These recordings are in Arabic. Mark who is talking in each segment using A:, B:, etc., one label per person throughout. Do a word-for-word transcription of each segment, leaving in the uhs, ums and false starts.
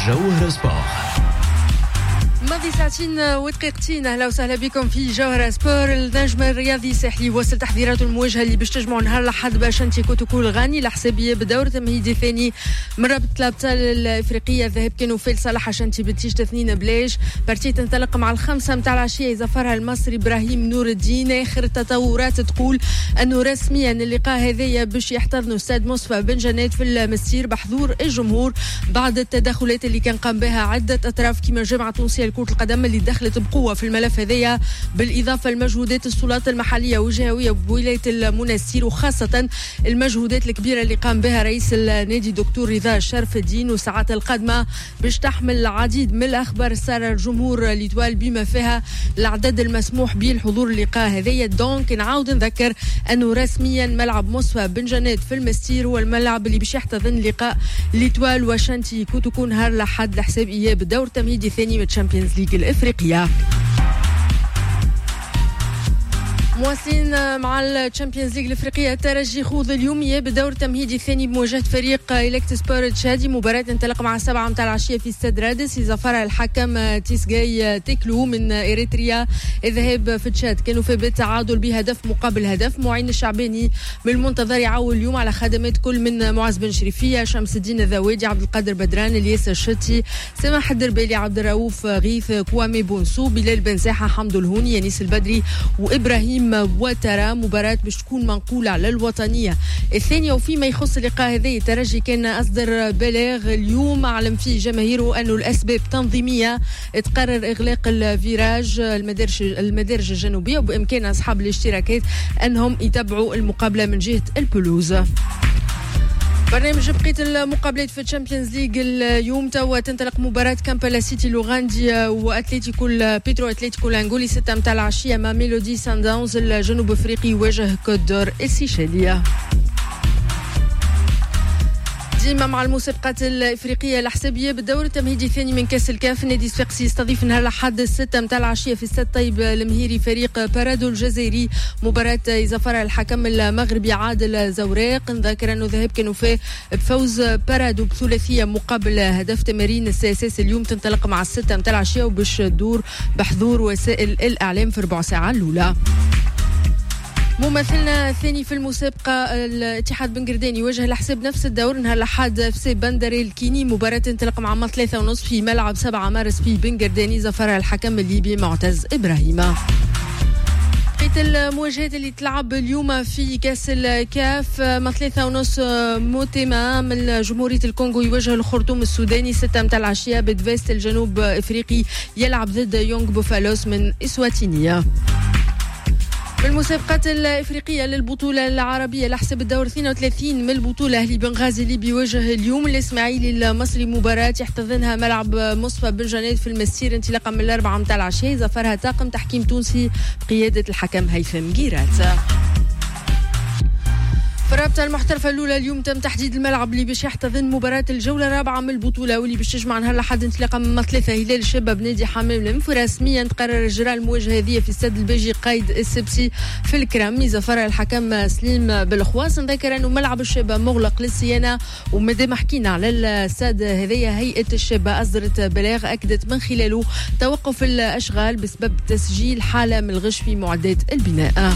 A: جوهر سبور.
B: ماضي ساعتين ودقيقتين. اهلا وسهلا بكم في جوهر سبور. النجم الرياضي الساحلي وصل تحضيراته المواجهه اللي باش تجمعوا نهار الاحد باش انت كوتوكول غاني لحسابيه بدور تمهيدي ثاني من رابطه الابطال الافريقيه. الذهاب كانوا في صالح عشانتي بنتيجه اثنين بلاش. بارتيه تنطلق مع الخمسه متاع العشيه يظفرها المصري ابراهيم نور الدين. اخر التطورات تقول انه رسميا اللقاء هذايا باش يحتضنوا استاد مصطفى بن جنات في المسير بحضور الجمهور بعد التدخلات اللي كان قام بها عده اطراف كما جامعه تونسيه كرة القدم اللي دخلت بقوة في الملف هذايا، بالإضافة لمجهودات السلطات المحلية والجهوية بولاية المنستير، وخاصة المجهودات الكبيرة اللي قام بها رئيس النادي دكتور رضا شرف الدين. والساعات القادمة باش تحمل العديد من الأخبار سار الجمهور ليتوال بما فيها العدد المسموح به الحضور اللقاء هذايا. دونك نعاود نذكر أنه رسميا ملعب مصطفى بن جنات في المستير هو الملعب اللي باش يحتضن لقاء ليتوال وشانتي كوتوكو نهار الأحد لحساب إياب الدور التمهيدي الثاني من الشامبيونز ليج الإفريقية. مواصلين مع الشامبيونز ليج الافريقيه. الترجي خوض اليوميه بدور تمهيدي الثاني بمواجهه فريق الكت سبور تشادي. مباراه انطلق مع السبعه متاع العشيه في استاد رادس يظفرها الحكم تيسجاي تيكلو من اريتريا. الذهاب في تشاد كانوا في بالتعادل بهدف مقابل هدف. معين الشعباني من المنتظر يعول اليوم على خدمات كل من معز بن شريفيه، شمس الدين الذوادي، عبد القادر بدران، الياس الشتي، سماح الدربالي، عبد الرؤوف غيث، كوامي بونسو، بلال بن ساحه، حمد الهوني، يانيس البدري وابراهيم وترى. مباراة باش تكون منقولة على الوطنية الثانية. وفيما يخص اللقاء هذا الترجي كان أصدر بلاغ اليوم أعلم فيه جماهيره أنه الأسباب تنظيمية تقرر إغلاق الفيراج المدارج المدارج الجنوبية، وبإمكان أصحاب الاشتراكات أنهم يتبعوا المقابلة من جهة البلوز. برنامج بقية المقابلات في الشامبيونز ليج اليوم توا تنطلق مباراة كامبالا سيتي لوغاندي واتليتيكو بيترو اتليتيكو الانغولي ستة متاع العشية مع ميلودي سان داونز الجنوب افريقي يواجه كوت دور السيشيلية. ديما مع المسابقات الافريقيه الحسابيه بالدور التمهيدي الثاني من كاس الكاف. النادي الصفاقسي يستضيف نهار الاحد الستة متاع العشيه في استاد طيب المهيري فريق بارادو الجزائري. مباراه يظفرها الحكم المغربي عادل زوراق. نذكر انه ذهب كانوا فيه بفوز بارادو بثلاثيه مقابل هدف. تمارين السياسات اليوم تنطلق مع الستة متاع العشيه وباش تدور بحضور وسائل الاعلام في ربع ساعه الاولى. ممثلنا الثاني في المسابقة الاتحاد بن قردان يواجه الحساب نفس الدور نهار الأحد في سي بندري الكيني. مباراة تنطلق مع ثلاثة ونصف في ملعب سبعة مارس في بن قرداني. ظفرها الحكم الليبي معتز إبراهيم. بقية المواجهات اللي تلعب اليوم في كاس الكاف مع ثلاثة ونص موتيما من جمهورية الكونغو يواجه الخرطوم السوداني. ستة متاع العشية بدفاست الجنوب افريقي يلعب ضد يونغ بوفالوس من اسواتينية. بالمسابقات الافريقيه للبطوله العربيه لحساب الدور اثنين وثلاثين من البطوله اهلي بنغازي اللي بيواجه اليوم الاسماعيلي المصري. مباراه يحتضنها ملعب مصطفى بن جنات في المسير انطلاقا من الاربعه متاع العشيه. ظفرها طاقم تحكيم تونسي بقياده الحكم هيثم قيرات. في الرابطة المحترفة الأولى اليوم تم تحديد الملعب اللي باش يحتضن مباراة الجولة الرابعة من البطولة واللي باش تجمع نهار الأحد انطلاقا من ثلاثة هلال الشباب نادي حمام المنف. رسميا تقرر إجراء المواجهة هذه في استاد الباجي قايد السبسي في الكرام. يظفرها الحكم سليم بالخواص. نذكر أنه ملعب الشباب مغلق للصيانة ومادام حكينا على الاستاد هذايا هيئة الشباب أصدرت بلاغ أكدت من خلاله توقف الأشغال بسبب تسجيل حالة من الغش في معدات البناء.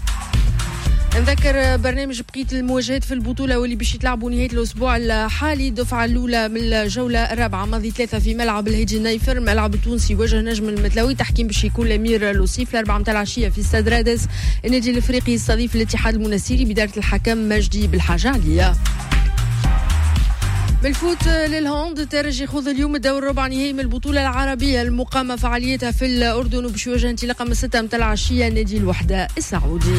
B: نذكر برنامج بقية المواجهات في البطولة واللي باش يتلعبوا نهاية الأسبوع الحالي. الدفعة الأولى من الجولة الرابعة ماضي ثلاثة في ملعب الهيجي نايفر. ملعب التونسي يواجه نجم المتلوي. تحكيم باش يكون الأمير لوسيف. الأربعة متاع العشية في استاد رادس النادي الإفريقي يستضيف الاتحاد المنستيري بدارة الحكم مجدي بالحاجة عليا. بالفوت للهوند الترجي يخوض اليوم الدور الربع نهائي من البطولة العربية المقامة فعاليتها في الأردن وباش يواجه انطلاقا من ستة متاع العشية نادي الوحدة السعودي.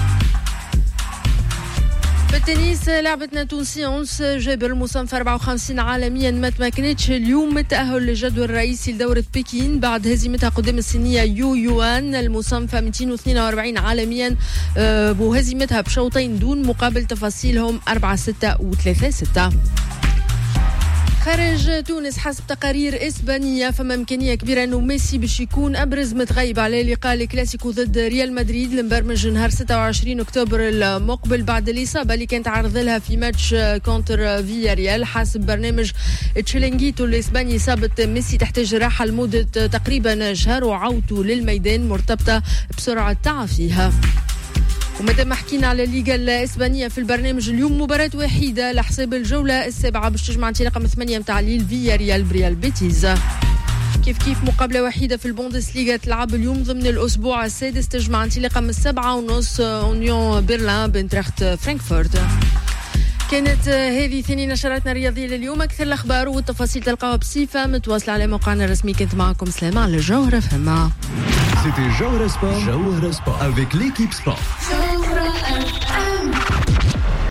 B: في التنس لعبتنا تونسية أنس جابر المصنف أربعة وخمسين عالميا ما تمكنتش اليوم من التأهل للجدول الرئيسي لدورة بكين بعد هزيمتها قدام الصينية يو يوان المصنفة مئتين واثنين وأربعين عالميا وهزيمتها بشوطين دون مقابل تفاصيلهم أربعة ستة وثلاثة ستة. خارج تونس حسب تقارير إسبانية فما إمكانية كبيرة أنه ميسي باش يكون أبرز متغيب على لقاء الكلاسيكو ضد ريال مدريد المبرمج نهار ستة وعشرين أكتوبر المقبل بعد الإصابة اللي كانت عرض لها في ماتش كونتر فيا ريال. حسب برنامج تشيلينغيتو الإسباني إصابة ميسي تحتاج راحة لمدة تقريبا شهر وعودته للميدان مرتبطة بسرعة تعافيها. ومادام حكينا على الليغا الإسبانية في البرنامج اليوم مباراة وحيدة لحساب الجولة السابعة باش تجمع انت رقم ثمانية متاع ليل فيا ريال بريال بيتيز. كيف كيف مقابلة وحيدة في البوندسليغا تلعب اليوم ضمن الأسبوع السادس تجمع انت رقم السبعة ونص أونيون برلين بنتراخت فرانكفورت. كانت هذه ثاني نشراتنا الرياضية لليوم. أكثر الأخبار والتفاصيل تلقاوها بصفة متواصلة على موقعنا الرسمي. كنت معكم سلامة على الجوهرة فما.
A: C'était Jawhara Sport, Jawhara Sport avec l'équipe sport.